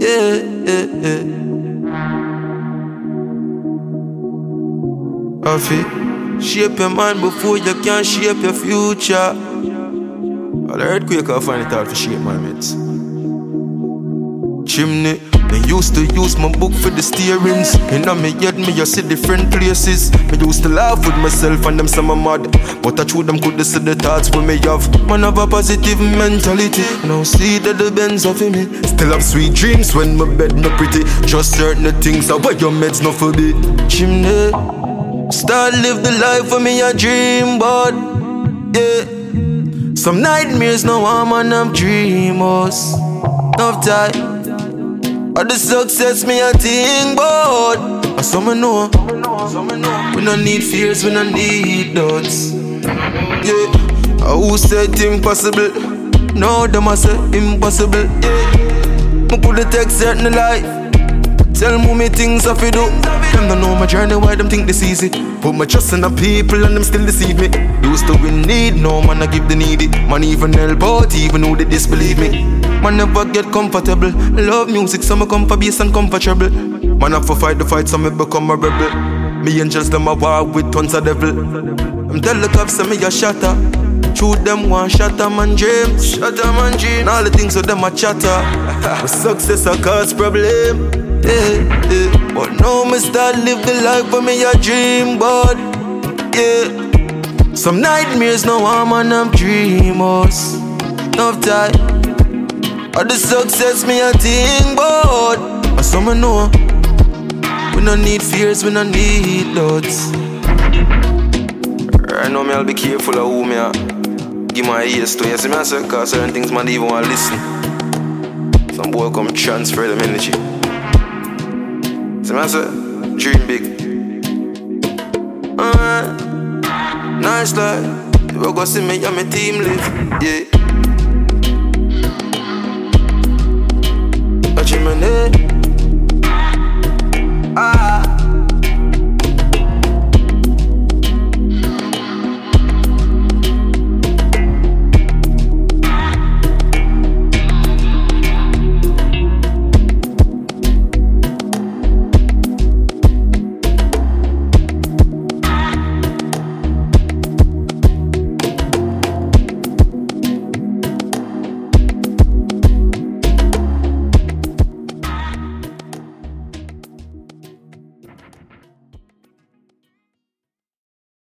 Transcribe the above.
Yeah, yeah, yeah. Afi, shape your mind before you can shape your future. All the earthquake I find it hard to shape my mates. Chimney, me used to use my book for the steerings. In my head, me I see different places. Me used to laugh with myself and them some mad, but I told them could see the thoughts we may have. Man have a positive mentality. Now see that the Benz of me. Still have sweet dreams when my bed no pretty. Just certain things are where your meds no for me. Chimney, start live the life for me a dream, but yeah. Some nightmares no I'm and I'm dreamers. Enough time. All the success me a think about. And some I know. We don't need fears, we don't need doubts. Yeah. Who said impossible? No, them I say impossible. Yeah. Me put the text certain life. Tell me things I fi do. Them don't know my journey, why them think this easy. Put my trust in the people and them still deceive me. Used to win need, no man I give the needy. Man even help out, even who they disbelieve me. Man never get comfortable. Love music, so me come for bass and comfortable. Man have to fight the fight, so me become a rebel. Me angels them a war with tons of devil. Them tell the cops say me a shatter. Shoot them one shatter man dreams. Shatter man dreams. And all the things with them a chatter. But success a cause problem. Yeah, yeah. But now me start live the life for me a dream, but yeah. Some nightmares now I'm and I'm dreamers. Enough time. All the success me a think about. And some I know. We don't need fears, we don't need doubts. Right now me I'll be careful of who me a give my ears to. You see me I say, cause certain things man even want to listen. Some boy come transfer them energy. See me I say, dream big. Nice life. You will go see me and my team live. Yeah. Watching my name.